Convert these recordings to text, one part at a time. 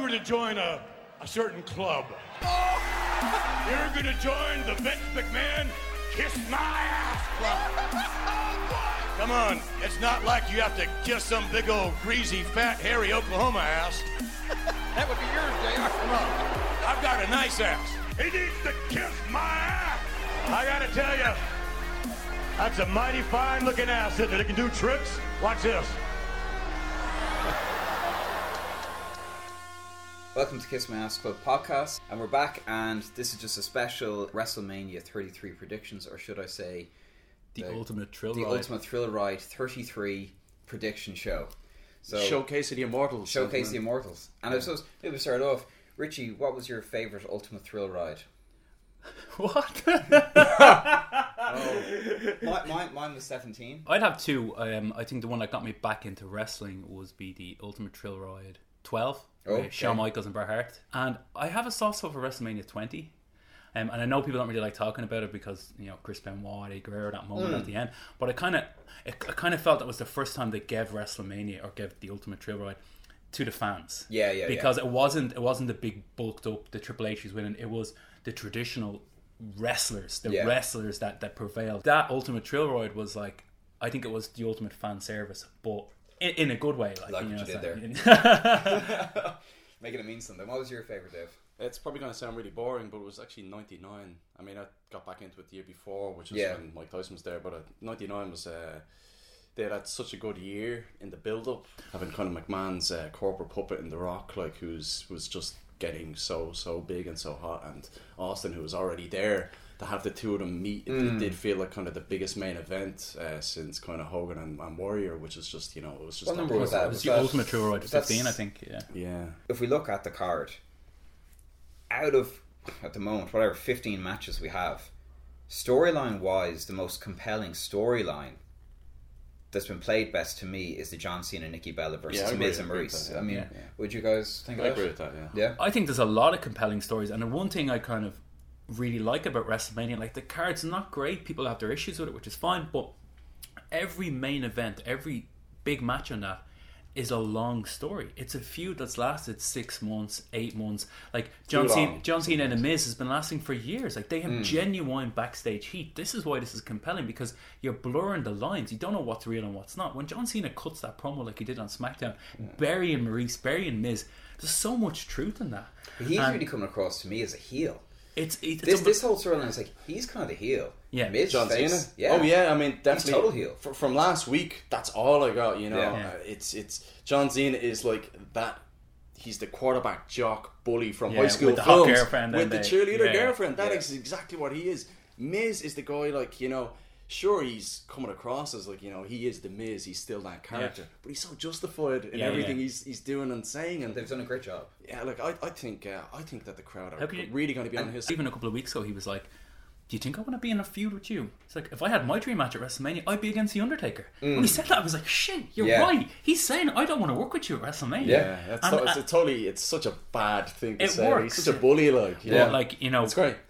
going to join a certain club. You're going to join the Vince McMahon Kiss My Ass Club. Come on, it's not like you have to kiss some big old greasy, fat, hairy Oklahoma ass. That would be yours, JR. Come on, I've got a nice ass. He needs to kiss my ass. I gotta tell you, that's a mighty fine looking ass, isn't it? It can do tricks. Watch this. Welcome to Kiss My Ass Club podcast, and we're back, and this is just a special WrestleMania 33 predictions, or should I say the Ultimate Thrill Ride 33 prediction show. So Showcase of the Immortals. Showcase the Immortals. And I suppose, maybe we start off, Richie, what was your favourite Ultimate Thrill Ride? What? Mine was 17. I'd have two. I think the one that got me back into wrestling was the Ultimate Thrill Ride 12. Okay. Shawn Michaels and Bret Hart. And I have a soft spot for WrestleMania 20. And I know people don't really like talking about it because, you know, Chris Benoit, Eddie Guerrero, that moment at the end. But I kind of felt that was the first time they gave WrestleMania, or gave the Ultimate Thrill Ride, to the fans. Because it wasn't the big bulked up, the Triple H is winning. It was the traditional wrestlers, wrestlers that prevailed. That Ultimate Thrill Ride was like, I think it was the ultimate fan service, but in a good way. Like what you you did there. Making it mean something. What was your favourite, Dave? It's probably going to sound really boring, but it was actually 99. I mean, I got back into it the year before, which is when Mike Tyson was there, but 99 was... they had such a good year in the build-up, having kind of McMahon's corporate puppet in The Rock, like, who was just getting so big and so hot, and Austin, who was already there. To have the two of them meet, it did feel like kind of the biggest main event since kind of Hogan and Warrior, which is just, you know, it was just... What number was that? It was the Ultimate Thrill Ride 15, I think. Yeah. If we look at the card, out of, at the moment, whatever 15 matches we have, storyline-wise, the most compelling storyline that's been played best to me is the John Cena Nikki Bella versus Miz and Maurice. I mean, would you guys think of that? I agree with that, Yeah? I think there's a lot of compelling stories, and the one thing I kind of really like about WrestleMania, like, the card's not great, people have their issues with it, which is fine, but every main event, every big match on that is a long story. It's a feud that's lasted 6 months, 8 months. Like John Cena and The Miz has been lasting for years. Like, they have genuine backstage heat. This is why this is compelling, because you're blurring the lines. You don't know what's real and what's not. When John Cena cuts that promo like he did on SmackDown, burying Maurice, burying Miz, there's so much truth in that. He's really coming across to me as a heel. It's this whole storyline is like, he's kind of the heel. Yeah. Miz, John Cena? Yeah. Oh yeah, I mean, definitely. He's total heel. From last week, that's all I got, you know. Yeah. It's John Cena is like that. He's the quarterback jock bully from high with school the films. hot girlfriend with the cheerleader girlfriend. That is exactly what he is. Miz is the guy, like, you know, sure, he's coming across as, like, you know, he is the Miz, he's still that character, but he's so justified in everything he's doing and saying, and they've done a great job. Yeah, like, I think that the crowd are really going to be on his side. Even a couple of weeks ago, he was like, do you think I want to be in a feud with you? It's like, if I had my dream match at WrestleMania, I'd be against The Undertaker. When he said that, I was like, shit, you're right. He's saying, I don't want to work with you at WrestleMania. Yeah, it's such a bad thing to say. Works. He's such a bully, like. Yeah. But, like, you know, it's great.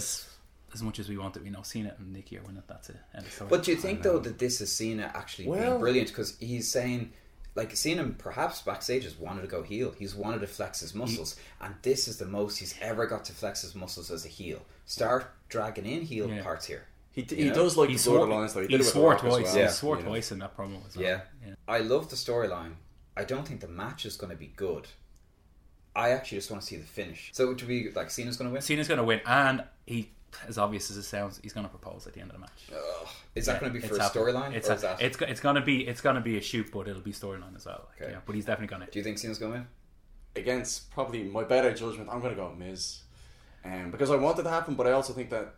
As much as we want it, we know Cena and Nikki are winning. That's it. But do you think, though, that this is Cena actually being brilliant? Because he's saying, like, Cena perhaps backstage has wanted to go heel. He's wanted to flex his muscles, and this is the most he's ever got to flex his muscles as a heel. Start dragging in heel parts here. He does like the borderlines, though. He swore twice. He swore twice in that promo as well. Yeah. I love the storyline. I don't think the match is going to be good. I actually just want to see the finish. So to be like, Cena's going to win? Cena's going to win, and he, as obvious as it sounds, he's going to propose at the end of the match. Is that going to be for a storyline? It's going to be a shoot, but it'll be storyline as well. Like, but he's definitely going to. Do you think Cena's going to win? Against probably my better judgment, I'm going to go with Miz, because I want it to happen, but I also think that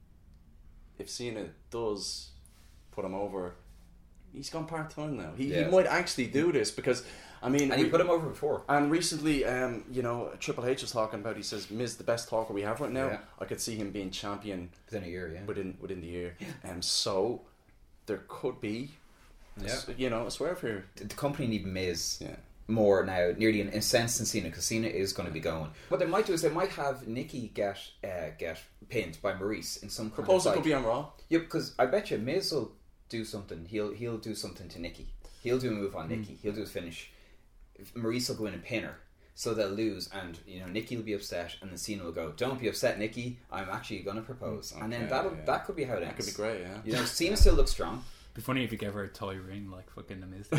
if Cena does put him over, he's gone part-time now. He might actually do this, because I mean, and he put him over before. And recently, you know, Triple H was talking about, he says, Miz, the best talker we have right now. I could see him being champion within a year, within the year. So there could be, you know, a swerve here. The company need Miz more now, nearly in sense than Cena, because Cena is going to be going. What they might do is they might have Nikki get pinned by Maurice in some kind proposal could be on Raw. Yeah, because I bet you Miz will do something. He'll do something to Nikki. He'll do a move on Nikki. He'll do a finish. Maurice will go in and pin her. So they'll lose, and Nikki will be upset, and then Cena will go, "Don't be upset, Nikki. I'm actually going to propose," and then that could be how it ends. That could be great, yeah. Cena still looks strong. It'd be funny if you gave her a toy ring like fucking The Miz.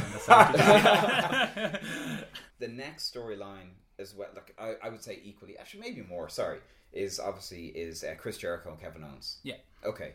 The next storyline as well, like I would say equally, actually maybe more. Sorry, is Chris Jericho and Kevin Owens. Yeah. Okay.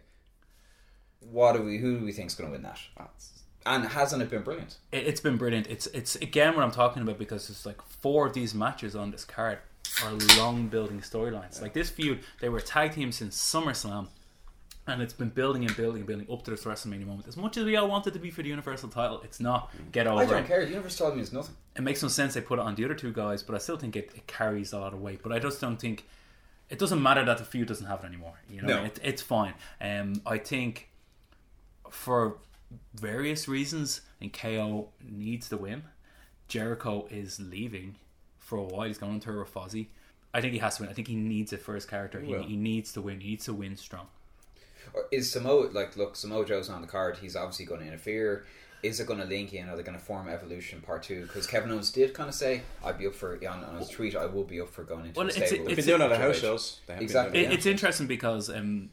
Who do we think is going to win that? And hasn't it been brilliant? It's been brilliant. It's again what I'm talking about, because it's like 4 of these matches on this card are long building storylines. Like this feud, they were tag teams since SummerSlam, and it's been building and building and building up to this WrestleMania moment. As much as we all wanted to be for the Universal title, it's not. Get over it. I don't care. The Universal title means nothing. It makes no sense they put it on the other 2 guys, but I still think it carries a lot of weight. But I just don't think it doesn't matter that the feud doesn't have it anymore. No. It's fine. I think for various reasons, and KO needs to win. Jericho is leaving for a while. He's going on tour with Fozzy. I think he has to win. I think he needs it for his character. He needs to win. He needs to win strong. Or is Samoa Samoa Joe's on the card? He's obviously going to interfere. Is it going to link in? Are they going to form Evolution Part 2? Because Kevin Owens did kind of say, "I'd be up for," on his tweet, "I will be up for going into the stable." They've been doing it at house shows. Exactly. It's interesting because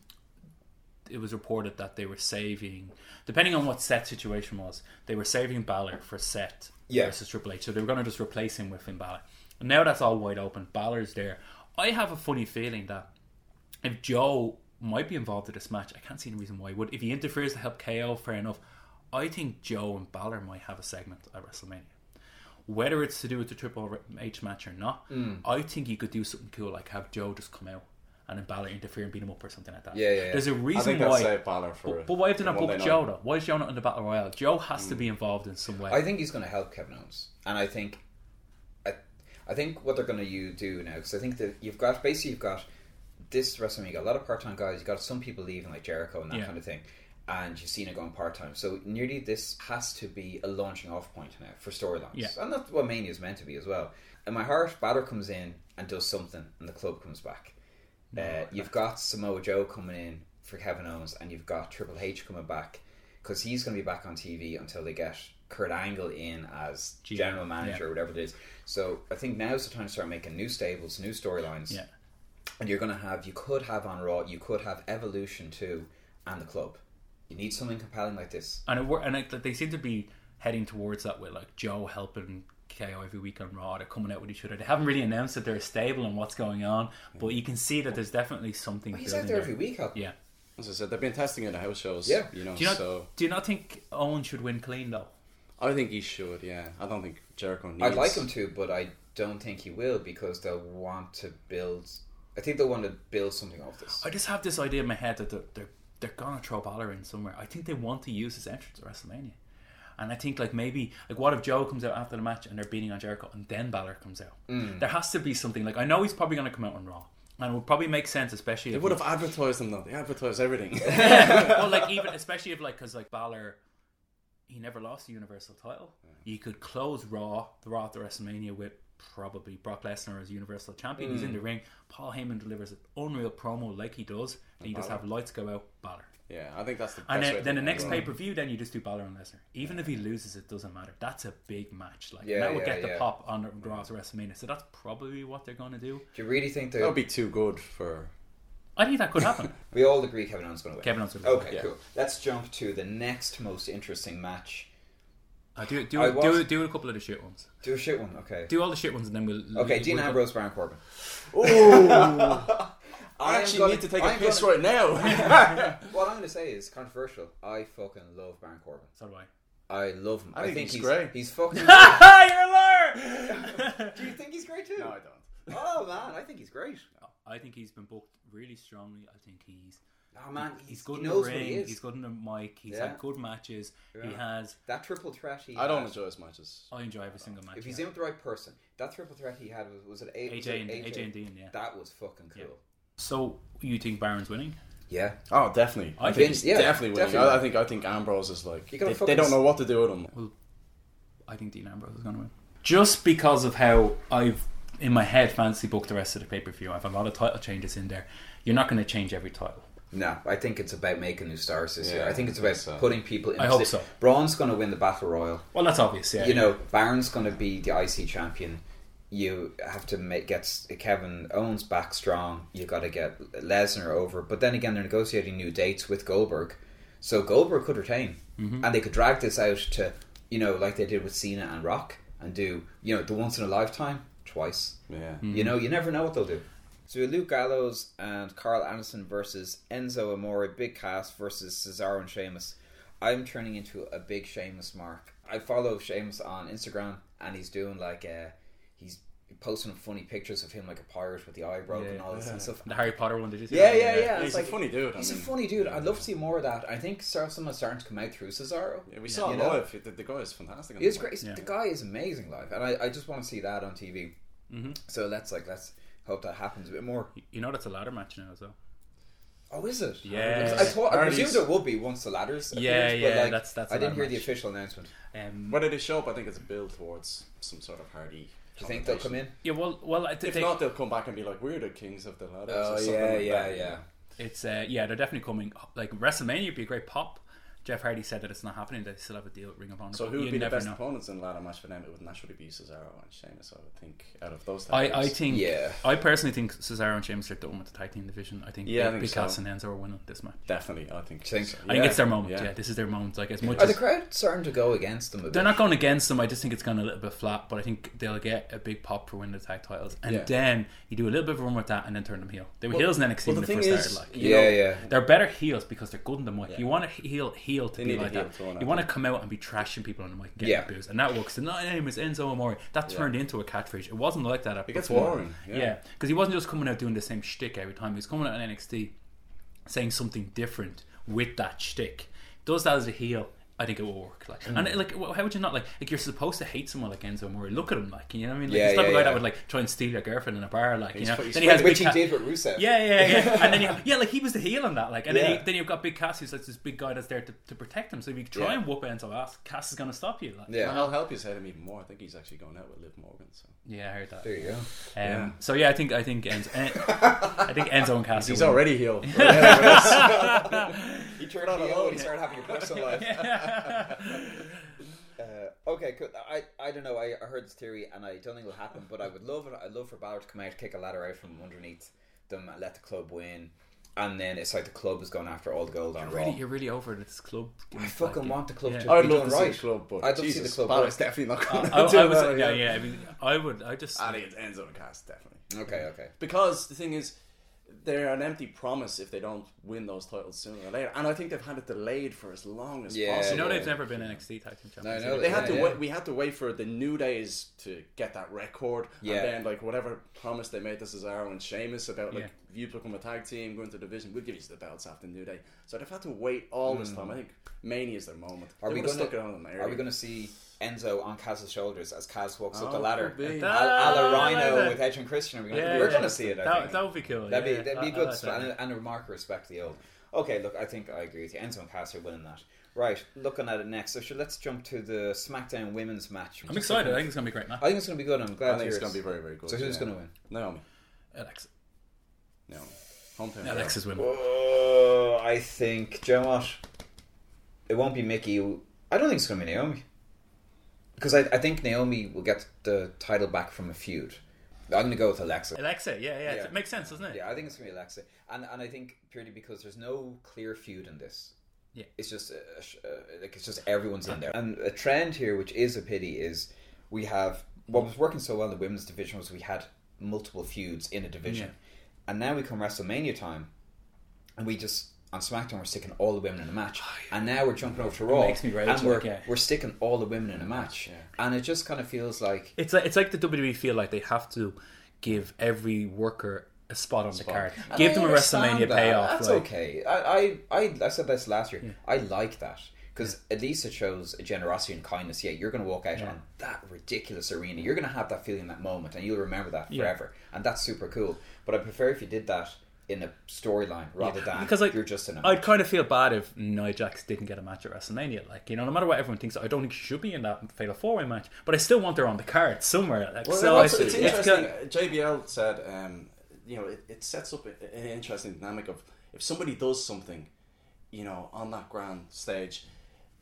it was reported that they were saving, depending on what Seth's situation was, they were saving Balor for Seth versus Triple H. So they were going to just replace him with Finn Balor. And now that's all wide open. Balor's there. I have a funny feeling that if Joe might be involved in this match, I can't see any reason why he would. If he interferes to help KO, fair enough. I think Joe and Balor might have a segment at WrestleMania. Whether it's to do with the Triple H match or not, I think you could do something cool, like have Joe just come out and then Balor interfere and beat him up or something like that. Yeah. There's a reason why. But why have they not booked Joe though? Why is Joe not in the Battle Royale? Joe has to be involved in some way. I think he's going to help Kevin Owens, and I think what they're going to do now, because I think that you've got this WrestleMania, you got a lot of part-time guys, you got some people leaving like Jericho and that kind of thing, and you've seen it going part-time. So nearly this has to be a launching off point now for storylines, and that's what Mania is meant to be as well. In my heart, Balor comes in and does something, and the club comes back. You've got Samoa Joe coming in for Kevin Owens, and you've got Triple H coming back, because he's going to be back on TV until they get Kurt Angle in as general manager or whatever it is. So I think now's the time to start making new stables, new storylines. Yeah. And you could have on Raw, you could have Evolution 2 and the club. You need something compelling like this. And they seem to be heading towards that with like Joe helping KO every week on Raw. They're coming out with each other. They haven't really announced that they're stable and what's going on, but you can see that there's definitely something. He's out there every week. Yeah. As I said, they've been testing it at house shows. Yeah. Do you not think Owen should win clean though? I think he should. Yeah. I don't think Jericho needs. I'd like him to, but I don't think he will, because they'll want to build. I think they'll want to build something off this. I just have this idea in my head that they're gonna throw Balor in somewhere. I think they want to use his entrance at WrestleMania. And I think what if Joe comes out after the match and they're beating on Jericho and then Balor comes out? There has to be something. Like, I know he's probably going to come out on Raw, and it would probably make sense, especially they would have advertised him though. They advertise everything. Well, like, even especially if because Balor, he never lost the Universal title. You could close the Raw at WrestleMania with probably Brock Lesnar as Universal Champion. He's in the ring. Paul Heyman delivers an unreal promo like he does, and you just have lights go out, Balor. Yeah, I think that's the best and way then the next pay-per-view, then you just do Balor and Lesnar. Even if he loses, it doesn't matter. That's a big match. That would get the pop on Raw to WrestleMania. So that's probably what they're going to do. Do you really think that would be too good for? I think that could happen. We all agree Kevin Owens is going to win. Kevin Owens is going to win. Okay, cool. Let's jump to the next most interesting match. Do a couple of the shit ones. Do a shit one, okay. Do all the shit ones and then we'll... Okay, Dean Ambrose, Baron Corbin. Ooh! I actually need to take a piss right now. What I'm going to say is controversial. I fucking love Baron Corbin. So do I. I love him. I think he's great. He's fucking... You're a liar! Do you think he's great too? No, I don't. Oh man, I think he's great. I think he's been booked really strongly. I think he's... Oh man, he's good he in knows the what he ring. is. He's good in the mic. He's had good matches. Yeah. He has that triple threat. I don't enjoy his matches. I enjoy every single match. If he's in with the right person, that triple threat he had was it AJ and Dean? Yeah, that was fucking cool. Yeah. So you think Baron's winning? Yeah. Oh, definitely. I think he's definitely winning. I think Ambrose is like they don't know what to do with him. Well, I think Dean Ambrose is going to win just because of how I've in my head fantasy booked the rest of the pay-per-view. I have a lot of title changes in there. You're not going to change every title. No, I think it's about making new stars this year. I think it's about putting people in. I hope so. Braun's going to win the Battle Royal. Well, that's obvious, yeah. You know, Baron's going to be the IC champion. you have to get Kevin Owens back strong. You got to get Lesnar over, but then again, they're negotiating new dates with Goldberg, so Goldberg could retain, and they could drag this out to, you know, like they did with Cena and Rock, and do, you know, the once in a lifetime twice. Yeah, you know, you never know what they'll do. So Luke Gallows and Carl Anderson versus Enzo Amore, Big Cass versus Cesaro and Sheamus. I'm turning into a big Sheamus mark. I follow Sheamus on Instagram, and he's doing like he's posting funny pictures of him like a pirate with the eye broken and all this and stuff. The Harry Potter one, did you see? Yeah. He's like, a funny dude. He's a funny dude. I'd love to see more of that. I think someone's starting to come out through Cesaro. Yeah, we saw him live. The guy is fantastic. He's great. The guy is amazing live, and I just want to see that on TV. So let's hope that happens a bit more. You know, that's a ladder match now as well. Oh, is it? Yeah. I presumed it would be once the ladders appears, but that's I didn't hear match. The official announcement. Whether they show up, I think it's a build towards some sort of Hardy. Do you think they'll come in? Yeah, well, if not, they'll come back and be like, we're the kings of the ladders. Oh, or something yeah. It's they're definitely coming. Like WrestleMania would be a great pop. Jeff Hardy said that it's not happening. They still have a deal with Ring of Honor. So who would be the best opponents in the ladder match for them? It would naturally be Cesaro and Sheamus, I would think, out of those types. I personally think Cesaro and Sheamus are done with the tag team division. I think Big Cass and Enzo are winning this match. Definitely, I think. So. I think it's their moment. Yeah, this is their moment. Like, as much are the crowd starting to go against them a bit? They're not going against them. I just think it's gone a little bit flat. But I think they'll get a big pop for winning the tag titles, and then you do a little bit of a run with that, and then turn them heel. They were heels in NXT when they first started. Like, they're better heels because they're good in the mic. You want a heel to be like that. You want to come out and be trashing people on the mic and getting booze, and that works. The name is Enzo Amore. That turned into a catchphrase. It wasn't like that before. It gets boring. Yeah, because he wasn't just coming out doing the same shtick every time. He was coming out in NXT saying something different with that shtick. Does that as a heel, I think it will work. Like, and like, how would you not like you're supposed to hate someone like Enzo Amore? Look at him, like, you know what I mean? Like, he's the type of guy that would like try and steal your girlfriend in a bar, like, you know. Then he has which he did with Rusev. Yeah. And then like he was the heel on that, like, and then you've got Big Cass, who's like this big guy that's there to protect him. So if you try and whoop Enzo ass, Cass is gonna stop you. Like, I'll help you say him even more. I think he's actually going out with Liv Morgan. So yeah, I heard that. There you go. So yeah, I think Enzo, I think Enzo and Cass. He's already healed. He turned on heel when he started having a personal life. Okay, cool. I don't know. I heard this theory, and I don't think it'll happen. But I would love it. I'd love for Balor to come out, kick a ladder out from underneath them, and let the club win. And then it's like the club is going after all the gold on Raw. You're really over this club. I fucking want the club to I'd be love done to right. see the club, but I'd love to see the club. Balor's definitely not going to do that. I mean, I think it's Enzo and Cass, definitely. Okay. Because the thing is, they're an empty promise if they don't win those titles sooner or later, and I think they've had it delayed for as long as possible. You know, they've never been NXT tag team champions. No, they had to wait. We had to wait for the New Days to get that record, and then like whatever promise they made to Cesaro and Sheamus about like if you become a tag team, go into the division, we'll give you the belts after New Day. So they've had to wait all this time. I think Mania is their moment. Are we going to see Enzo on Kaz's shoulders as Kaz walks up the ladder? A la Rhino with Edge and Christian. We're going to see it. I think that would be cool. That'd be a good and a remark of respect to the old. Okay, look, I think I agree with you. Enzo and Kaz are winning that. Right, looking at it next. So let's jump to the SmackDown women's match. I'm excited. I think it's going to be a great match. I think it's going to be good. I'm glad. I think it's going to be very, very good. So who's going to win? Naomi. Alexa. Naomi. Hometown. Alexa's winning. I think, do you know what? It won't be Mickey. I don't think it's going to be Naomi. Because I think Naomi will get the title back from a feud. I'm going to go with Alexa. Yeah. It makes sense, doesn't it? Yeah, I think it's going to be Alexa. And I think purely because there's no clear feud in this. Yeah. It's just it's just everyone's in there. And a trend here, which is a pity, is we have what was working so well in the women's division was we had multiple feuds in a division. Yeah. And now we come WrestleMania time and we just on SmackDown we're sticking all the women in a match. And now we're jumping over to Raw and we're sticking all the women in a match. Yeah. And it just kind of feels like it's like the WWE feel like they have to give every worker a spot on the card. Give them a WrestleMania payoff. That's okay. I said this last year. Yeah. I like that. Because at least it shows a generosity and kindness. Yeah, you're going to walk out on that ridiculous arena. You're going to have that feeling, that moment, and you'll remember that forever. And that's super cool. But I prefer if you did that in a storyline rather than because you're just in a match. I'd kind of feel bad if Nia Jax didn't get a match at WrestleMania. Like, you know, no matter what everyone thinks, I don't think she should be in that Fatal 4-Way match. But I still want her on the card somewhere. Like, it's interesting. JBL said, you know, it sets up an interesting dynamic of if somebody does something, you know, on that grand stage,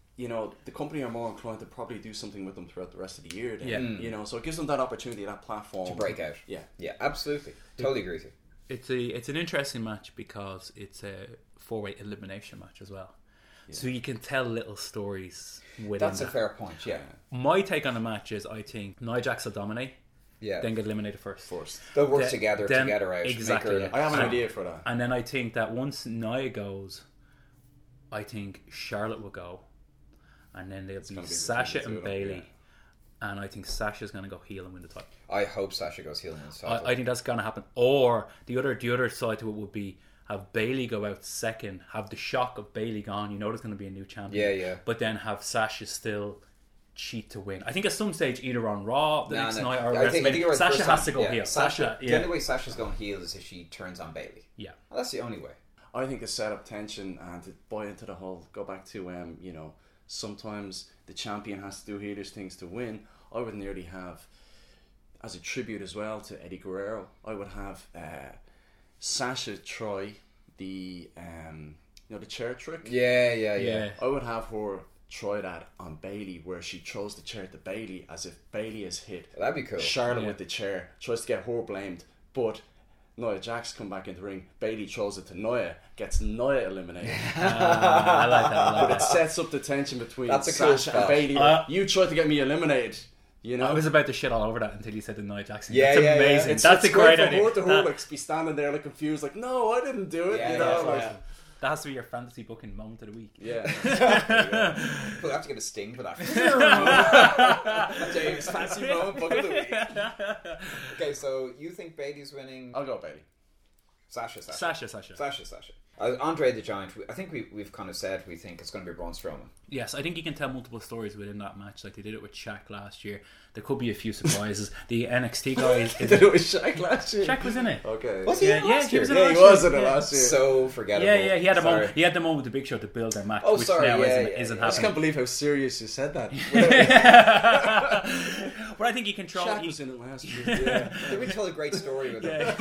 you know, the company are more inclined to probably do something with them throughout the rest of the year. Then, Yeah. you know, so it gives them that opportunity, that platform To break out. Yeah. Yeah, absolutely. Totally agree with you. It's an interesting match because it's a 4-way elimination match as well. So you can tell little stories within That's a fair point, yeah. My take on the match is I think Nia Jax will dominate, Yeah. then get eliminated first. They'll work Then- together then- to get her out. exactly, Make her, I have an idea for that. And then I think that once Nia goes, I think Charlotte will go, and then they'll be gonna be Sasha between and the two of them, Bailey, and I think Sasha's going to go heel and win the title. I hope Sasha goes heel in this title. I think that's going to happen. Or the other side to it would be have Bailey go out second, have the shock of Bailey gone. You know there's going to be a new champion. Yeah, yeah. But then have Sasha still cheat to win. I think at some stage, either on Raw the next night or I think you're right, Sasha first has time. to go Yeah. heel. Sasha, The only way Sasha's going heel is if she turns on Bailey. yeah. Well, that's the only way. I think to set up tension and to buy into the whole, go back to, you know, sometimes the champion has to do healers things to win. I would nearly have, as a tribute as well to Eddie Guerrero, I would have Sasha try the, you know, the chair trick. Yeah. I would have her try that on Bailey, where she throws the chair to Bailey as if Bailey has hit That'd be cool. Charlotte with the chair, tries to get her blamed, but Nia Jax come back into the ring, Bailey throws it to Nia, gets Nia eliminated. I like that. But it sets up the tension between That's a cool Sasha and spot. Bailey. Like, you tried to get me eliminated, you know. I was about to shit all over that until you said the Nia Jackson. Yeah, That's yeah, yeah. amazing. it's That's a great for idea. her to That- like be standing there like confused, like, no, I didn't do it. Yeah, you know, yeah, like, yeah. That has to be your fantasy booking moment of the week. yeah. We'll have to get a sting for that. James, fancy moment, book of the week. Okay, so you think Bailey's winning? I'll go Bailey. Sasha. Sasha. Andre the Giant, I think we've kind of said we think it's going to be Braun Strowman. Yes, I think you can tell multiple stories within that match. Like they did it with Shaq last year. There could be a few surprises. The NXT guy Did it with Shaq last year? Shaq was in it. Okay. Was he in it last he year? was in Yeah, it he last was year. in it Yeah. last year. So forgettable. Yeah, he had a Sorry. moment. He had the moment with the Big Show to build their match, Oh, which sorry, now yeah, isn't yeah. isn't I just can't happening. believe how serious you said that. But I think he controlled. Shaq was in it last year. Yeah. Did we tell a great story with him?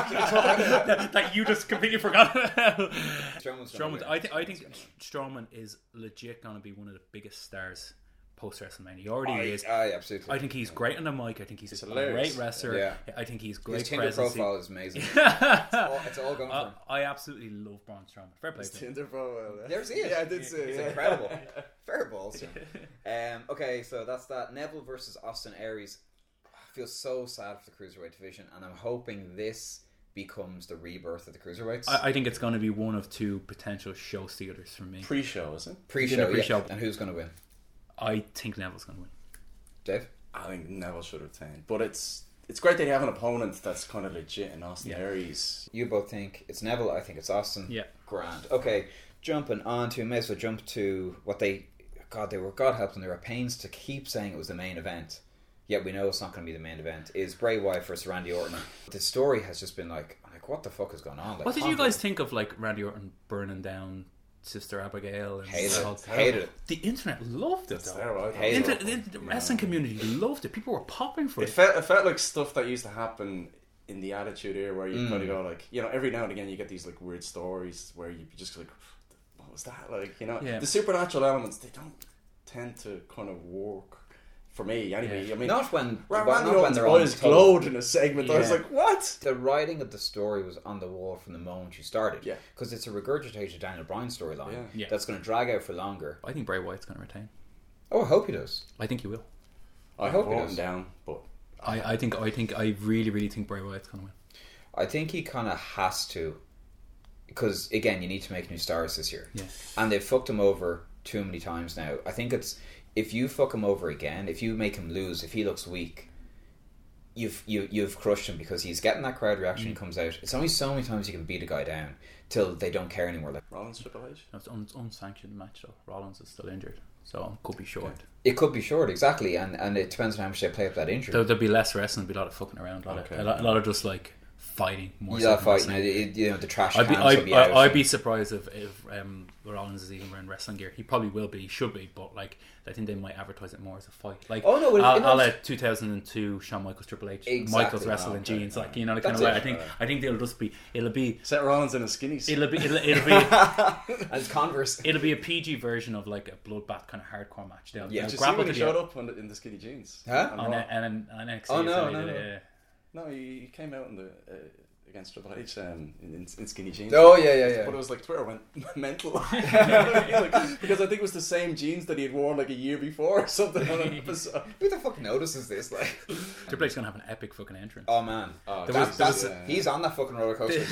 that you just completely forgot. Strowman's Strowman, I think Strowman is legit going to be one of the biggest stars post WrestleMania. He already is. Absolutely. I think he's great on the mic. I think he's a hilarious. great wrestler. Yeah. I think he's His great Tinder presence. profile is amazing. It's all going for him. I absolutely love Braun Strowman. Fair play to him. Tinder profile. There's he is. Yeah, I did see it. It's yeah. incredible. Fair balls. Okay, so that's that. Neville versus Austin Aries. I feel so sad for the Cruiserweight division, and I'm hoping this becomes the rebirth of the Cruiserweights. I think it's going to be one of two potential show stealers for me. Pre-show, isn't it? Pre-show, pre-show. yeah. And who's going to win? I think Neville's going to win. Dave? I think Neville should retain, but it's great that you have an opponent that's kind of legit in Austin Yeah. Aries. You both think it's Neville. I think it's Austin. Yeah. Grand. Okay, jumping on to, may as well jump to what they were, God help them, they were pains to keep saying it was the main event. Yet we know it's not going to be the main event. Is Bray Wyatt versus Randy Orton. The story has just been like what the fuck is going on? Like, What did you guys think of like Randy Orton burning down Sister Abigail? And Hated it. The internet loved it. It's Though. terrible. I Hated thought- The wrestling community loved it. People were popping for It it. felt like stuff that used to happen in the Attitude Era, where you kind of go like, you know, every now and again you get these like weird stories where you just like, what was that like? You know, Yeah. the supernatural elements, they don't tend to kind of work for me anyway. Yeah. I mean, Not when Randy not Orton's they're on eyes total. glowed in a segment. I was Yeah. like, what? The writing of the story was on the wall from the moment you started. Yeah. Because it's a regurgitated Daniel Bryan storyline Yeah. Yeah. that's going to drag out for longer. I think Bray Wyatt's going to retain. Oh, I hope he does. I think he will. I hope hope it him is. down, but I really think Bray Wyatt's going to win. I think he kind of has to, because again, you need to make new stars this year, Yeah. and they've fucked him over too many times now. I think it's, if you fuck him over again, if you make him lose, if he looks weak, you've crushed him, because he's getting that crowd reaction. He comes out. It's only so many times you can beat a guy down till they don't care anymore. Like, Rollins Triple H. It's unsanctioned match though. Rollins is still injured, so could be short. it could be short, exactly, and it depends on how much they play up that injury. There'll be less wrestling, there'll be a lot of fucking around, a lot of just like fighting more. Yeah, so fighting. The trash cans will be out. I'd be surprised if Rollins is even wearing wrestling gear. He probably will be, should be, but like I think they might advertise it more as a fight. Like, oh no, I'll let 2002 Shawn Michaels Triple H. Exactly. Michaels wrestle in jeans, like the kind of way. I think it'll be Seth Rollins in a skinnies. It'll be as Converse. It'll be a PG version of like a bloodbath kind of hardcore match. Did you see when he showed up in the skinny jeans? Huh? On NXT. Oh no. No, he came out in the against Triple H in skinny jeans. Oh yeah. But it was like Twitter went mental because I think it was the same jeans that he had worn like a year before or something on an episode. Who the fuck notices this? Like, Triple H's gonna have an epic fucking entrance. Oh man, he's on that fucking roller coaster.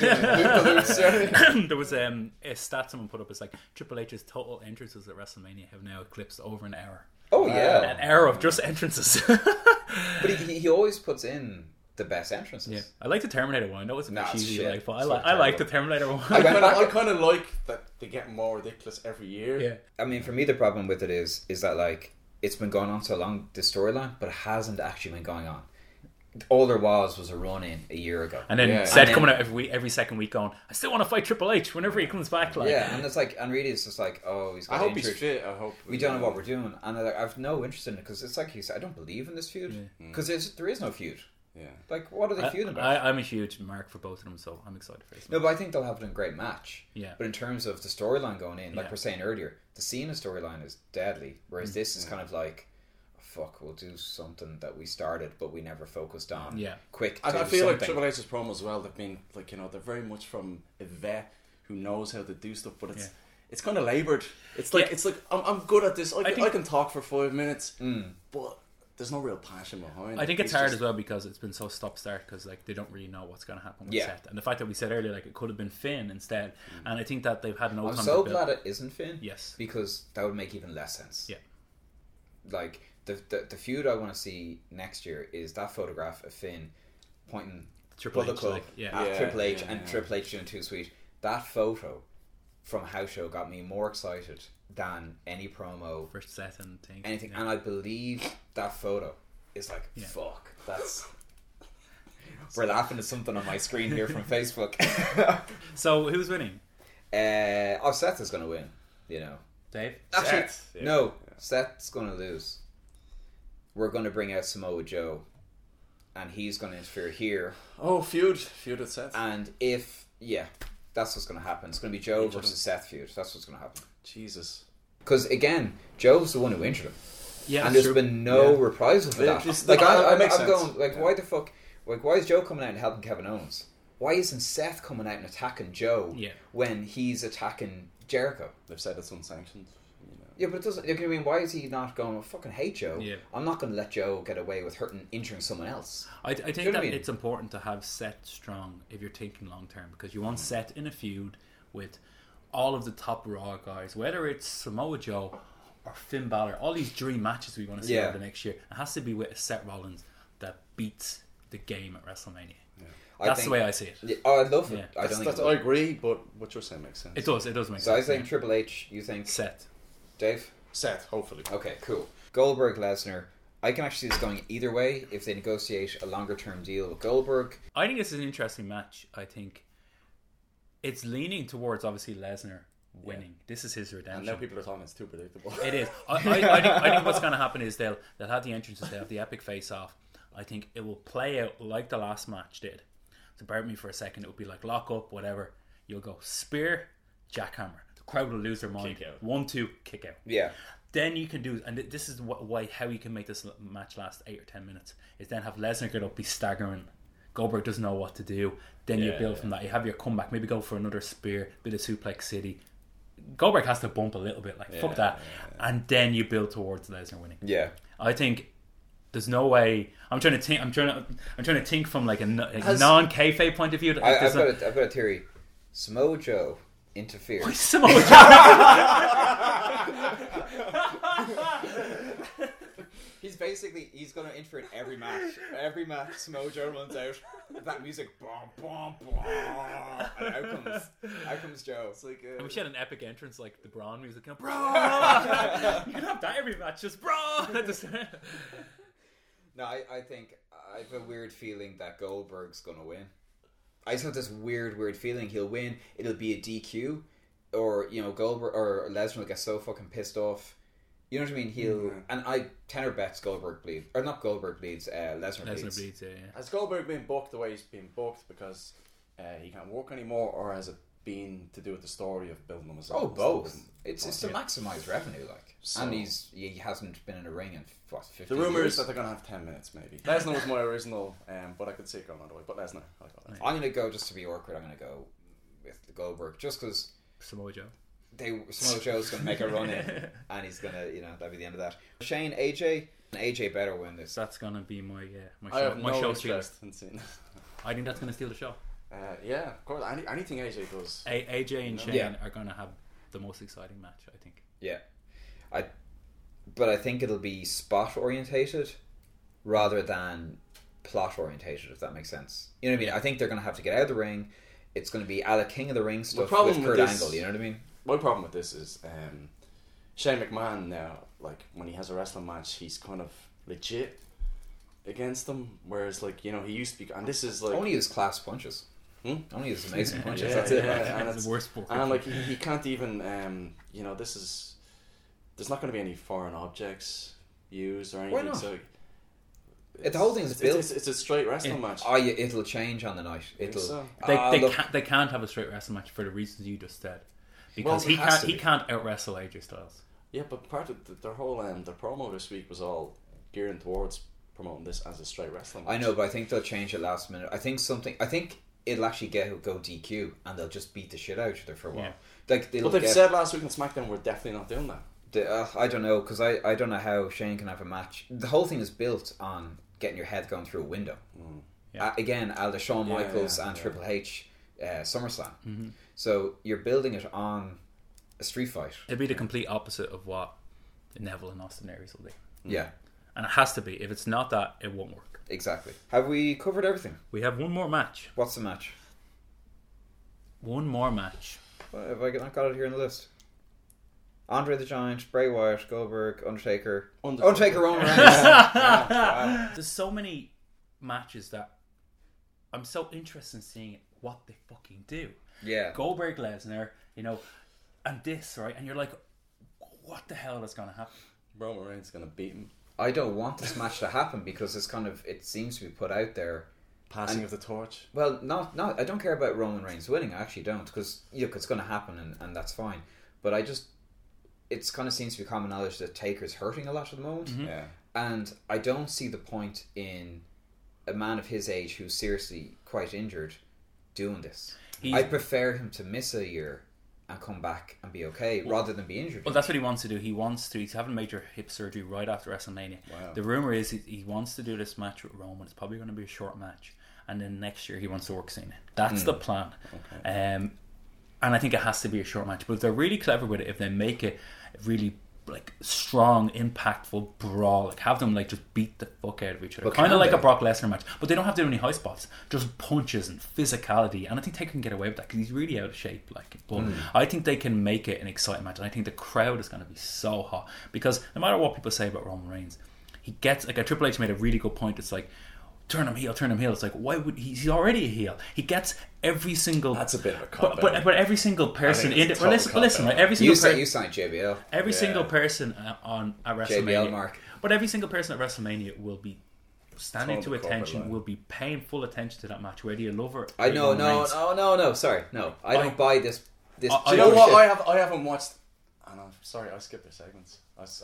There was a stat someone put up. It's like Triple H's total entrances at WrestleMania have now eclipsed over an hour. Oh yeah, an hour of just entrances. But he always puts in the best entrances. Yeah, I like the Terminator one. I know it's a bit cheesy, shit. but I like the Terminator one. I kind of like that they get more ridiculous every year. Yeah, I mean, for me, the problem with it is that like it's been going on so long, this storyline, but it hasn't actually been going on. All there was a run in a year ago, and then Seth coming out every second week going, I still want to fight Triple H whenever he comes back. Like, yeah, and it's like, and really, it's just like, oh, he's got I hope injured. he's fit. I hope we don't know what we're doing, and I've no interest in it because it's like he said, I don't believe in this feud because there is no feud. Yeah, like what are they feuding about? I'm a huge mark for both of them, so I'm excited for this. No, but I think they'll have a great match. Yeah, but in terms of the storyline going in, like we're saying earlier, the Cena storyline is deadly, whereas this is kind of like, fuck, we'll do something that we started but we never focused on. Yeah, quick. I feel like Triple H's promo as well. They've been like they're very much from a vet who knows how to do stuff, but it's kind of laboured. It's like I'm good at this. I can talk for 5 minutes, but there's no real passion behind it. I think it's hard as well because it's been so stop-start because like they don't really know what's going to happen with Seth, and the fact that we said earlier like it could have been Finn instead, and I think that they've had no. I'm so glad it isn't Finn. Yes, because that would make even less sense. Yeah, like the feud I want to see next year is that photograph of Finn pointing Triple H at Triple H and Triple H doing Too Sweet. That photo from House Show got me more excited than any promo for Seth and anything, and I believe that photo is like fuck. That's we're laughing at something on my screen here from Facebook. So who's winning? Seth is going to win. You know, Dave. Actually, no, Seth's going to lose. We're going to bring out Samoa Joe, and he's going to interfere here. Oh, feud with Seth. And that's what's going to happen. It's going to be Joe versus Seth feud. That's what's going to happen. Jesus. Because again, Joe's the one who injured him. Yeah, and there's been no reprisal for that. I'm going like, why the fuck? Like, why is Joe coming out and helping Kevin Owens? Why isn't Seth coming out and attacking Joe when he's attacking Jericho? They've said it's unsanctioned. Yeah, but it doesn't. I mean, why is he not going? I fucking hate Joe. Yeah. I'm not going to let Joe get away with injuring someone else. I think that it's important to have Seth strong if you're thinking long term, because you want Seth in a feud with all of the top Raw guys, whether it's Samoa Joe or Finn Balor, all these dream matches we want to see over the next year. It has to be with a Seth Rollins that beats the game at WrestleMania. Yeah. That's the way I see it. Yeah, I love it. Yeah. I agree, but what you're saying makes sense. It does make sense. So I think Triple H, you think Seth. Dave? Seth, hopefully. Okay, cool. Goldberg, Lesnar. I can actually see this going either way if they negotiate a longer term deal with Goldberg. I think this is an interesting match. I think it's leaning towards obviously Lesnar winning. This is his redemption. And now people are talking it's too predictable. It is. I think what's going to happen is they'll have the entrances, they'll have the epic face off. I think it will play out like the last match did. So bear with me for a second. It will be like lock up, whatever. You'll go spear, jackhammer. The crowd will lose their mind. 1-2, kick out. Yeah. Then you can do, and this is how you can make this match last 8 or 10 minutes, is then have Lesnar get up, be staggering. Goldberg doesn't know what to do. Then you build from that. You have your comeback, maybe go for another spear, bit of suplex city. Goldberg has to bump a little bit, like fuck that. And then you build towards Lesnar winning. Yeah. I think there's no way. I'm trying to think from like a non-kayfabe point of view. I've got a theory. Samoa Joe interferes. Samoa Joe. He's going to interfere in every match. Every match, Samoa Joe runs out. That music, boom, boom, boom, and out comes Joe. It's like, and we should have an epic entrance like the Braun music. Bro, you can have that every match, just bro. No, I think I have a weird feeling that Goldberg's going to win. I just have this weird feeling he'll win. It'll be a DQ, or Goldberg or Lesnar will get so fucking pissed off. You know what I mean? He'll and I tenor bets Goldberg bleeds, or not Goldberg bleeds. Lesnar bleeds. Yeah. Has Goldberg been booked the way he's been booked because he can't work anymore, or has it been to do with the story of building him as both. It's to maximise revenue, like. So, and he hasn't been in a ring in 50 the rumour years. is that they're going to have 10 minutes maybe. Lesnar was my original, but I could see it going another way. But Lesnar, I'm going to go, just to be awkward, I'm going to go with the Goldberg, just because Samoa Joe. Samoa Joe's going to make a run in, and he's going to, that'll be the end of that. Shane, AJ better win this. That's going to be my I show. have My no show interest in seeing it. I think that's going to steal the show. Yeah, of course. Anything AJ does. AJ and Shane are going to have the most exciting match, I think. Yeah. But I think it'll be spot orientated rather than plot orientated, if that makes sense. You know what I mean? I think they're going to have to get out of the ring. It's going to be a la King of the Ring stuff with Kurt Angle, you know what I mean? My problem with this is Shane McMahon now, like when he has a wrestling match, he's kind of legit against them, whereas like, he used to be, and this is like... Only his class punches. Only his amazing punches. Yeah, that's it. And it's the worst book. And like he can't even, this is... There's not going to be any foreign objects used or anything. Why not? So the whole thing's built. It's a straight wrestling match. Oh, yeah, it'll change on the night. So. They can't have a straight wrestling match for the reasons you just said, because he can't out wrestle AJ Styles. Yeah, but part of their whole their promo this week was all gearing towards promoting this as a straight wrestling match. I know, but I think they'll change it last minute. I think it'll actually go DQ, and they'll just beat the shit out of each other for a while. Yeah. But they've said last week on SmackDown we're definitely not doing that. I don't know, because I don't know how Shane can have a match. The whole thing is built on getting your head going through a window. Yeah. Again, the Shawn Michaels and Triple H SummerSlam. Mm-hmm. So you're building it on a street fight. It'd be the complete opposite of what Neville and Austin Aries will do. Yeah. And it has to be. If it's not that, it won't work. Exactly. Have we covered everything? We have one more match. What's the match? One more match. Well, have I not got it here on the list? Andre the Giant, Bray Wyatt, Goldberg, Undertaker, Roman Reigns. Wow. There's so many matches that I'm so interested in seeing what they fucking do. Yeah. Goldberg, Lesnar, and this, right? And you're like, what the hell is going to happen? Roman Reigns is going to beat him. I don't want this match to happen because it seems to be put out there. Passing of the torch. Well, not. I don't care about Roman Reigns winning. I actually don't, because it's going to happen and that's fine. But it kind of seems to be common knowledge that Taker's hurting a lot at the moment. Mm-hmm. Yeah. And I don't see the point in a man of his age who's seriously quite injured doing this. I prefer him to miss a year and come back and be okay rather than be injured. Well, that's what he wants to do. He's having major hip surgery right after WrestleMania. Wow. The rumour is he wants to do this match with Roman. It's probably going to be a short match. And then next year he wants to work Cena. That's the plan. Okay. And I think it has to be a short match. But if they're really clever with it, if they make it really strong, impactful brawl, have them just beat the fuck out of each other, kind of like a Brock Lesnar match. But they don't have to do any high spots, just punches and physicality. And I think they can get away with that because he's really out of shape. But I think they can make it an exciting match, and I think the crowd is going to be so hot because no matter what people say about Roman Reigns, he gets a Triple H made a really good point. It's like, turn him heel. It's like, why would he's already a heel? He gets every single. That's a bit of a cop. But every single person in it. Well, listen, right? Every single you signed JBL. Every single person at WrestleMania. JBL Mark. But every single person at WrestleMania will be standing to attention. Will be paying full attention to that match, whether you love her. I know. No. Sorry, no. I don't buy this. Do you know what? I haven't watched. And I'm sorry, I skipped their segments.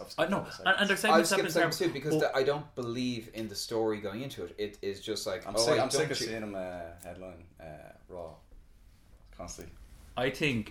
And their segments I've skipped segments too because I don't believe in the story going into it. It is just like I'm sick of seeing him headline Raw constantly. I think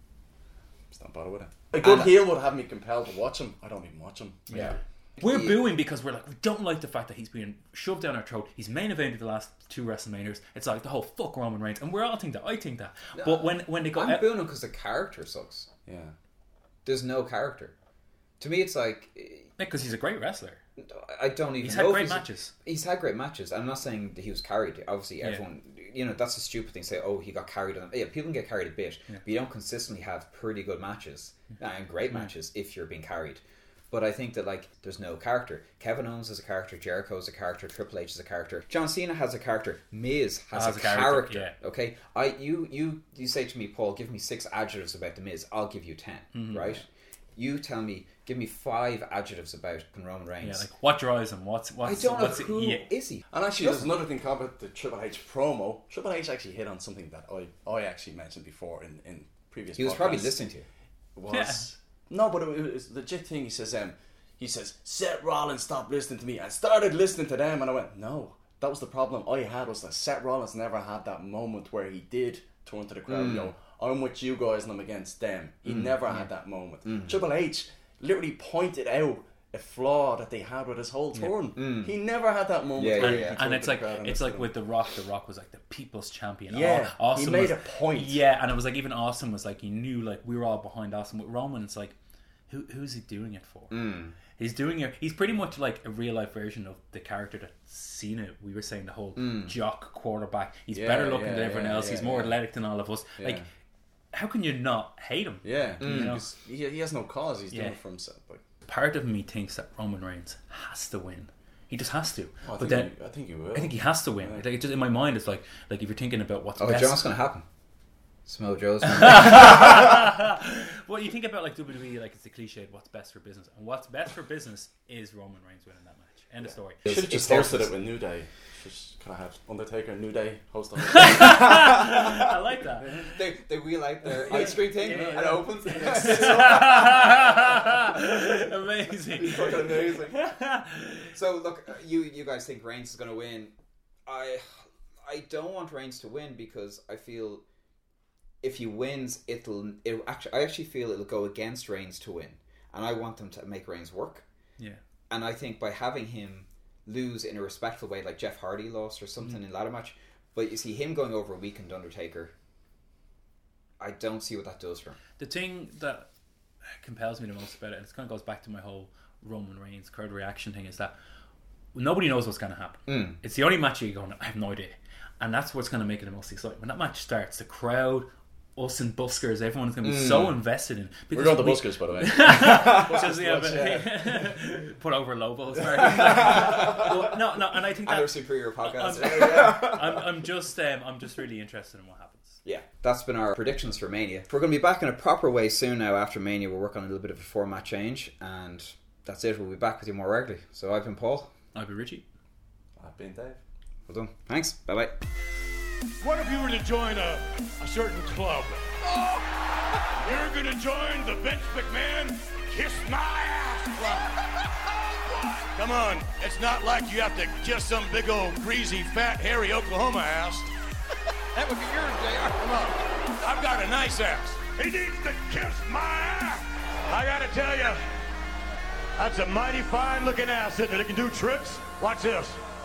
just don't bother with it. A good heel would have me compelled to watch him. I don't even watch him. Yeah. We're booing because we don't like the fact that he's being shoved down our throat. He's main evented the last 2 WrestleManias. It's like the whole fuck Roman Reigns, and we all think that. I think that. But when they go, I'm booing him because the character sucks. Yeah. There's no character. To me, it's like because he's a great wrestler. I don't even. He's had great matches. He's had great matches. I'm not saying that he was carried. Obviously, everyone. That's a stupid thing to say. Oh, he got carried on. Yeah, people can get carried a bit, but you don't consistently have pretty good matches and great matches if you're being carried. But I think that like there's no character. Kevin Owens is a character, Jericho's a character, Triple H is a character, John Cena has a character, Miz has a character. Yeah. Okay, you say to me, Paul, give me 6 adjectives about the Miz. I'll give you 10. Right? You tell me, give me 5 adjectives about Roman Reigns. Yeah, like what drives him? What's I don't know who is he. And actually, there's another thing about the Triple H promo. Triple H actually hit on something that I actually mentioned before in previous. He was probably listening to you. No, but it was a legit thing. He says Seth Rollins stopped listening to me and started listening to them, and I went, no, that was the problem I had, was that Seth Rollins never had that moment where he did turn to the crowd and go, I'm with you guys and I'm against them. He never had that moment. Triple H literally pointed out a flaw that they had with his whole turn. He never had that moment. And it's like with The Rock. The Rock was like the people's champion. Yeah, Austin he made a point. Yeah, and it was like even Austin was like, he knew like we were all behind Austin. With Roman, it's like, who's he doing it for? He's doing it. He's pretty much like a real life version of the character that Cena. We were saying the whole jock quarterback. He's better looking than everyone else. He's more athletic than all of us. Like, how can you not hate him? Yeah, because he has no cause. He's doing it for himself. Like, part of me thinks that Roman Reigns has to win. He just has to. I think he will. I think he has to win. Like, it just in my mind, it's like if you're thinking about what's best. John's going to happen. Samoa Joe's. Well, you think about like WWE, like it's a cliche. What's best for business, and what's best for business is Roman Reigns winning that match. End of story. Should have just hosted it with New Day. Just kind of have Undertaker and New Day host on it. I like that. They wheel out their ice cream thing and it opens. Amazing. Fucking amazing. So look, you guys think Reigns is going to win? I don't want Reigns to win because I feel if he wins, I actually feel it'll go against Reigns to win, and I want them to make Reigns work. Yeah. And I think by having him lose in a respectful way, like Jeff Hardy lost or something in ladder match, but you see him going over a weakened Undertaker, I don't see what that does for him. The thing that compels me the most about it, and it kind of goes back to my whole Roman Reigns crowd reaction thing, is that nobody knows what's going to happen. It's the only match you're going, I have no idea. And that's what's going to make it the most exciting. When that match starts, the crowd, us and buskers, everyone's going to be so invested in it. We're going to buskers, by the way. Put over Lobos. No, and I think that superior podcast. I'm just really interested in what happens. Yeah, that's been our predictions for Mania. We're going to be back in a proper way soon now after Mania. We'll work on a little bit of a format change, and that's it. We'll be back with you more regularly. So I've been Paul. I've been Richie. I've been Dave. Well done. Thanks. Bye bye. What if you were to join a certain club? You're gonna join the Vince McMahon Kiss My Ass Club. Come on, it's not like you have to kiss some big old greasy, fat, hairy Oklahoma ass. That would be yours, JR. Come on. I've got a nice ass. He needs to kiss my ass. I gotta tell you, that's a mighty fine looking ass, isn't it? It can do tricks. Watch this.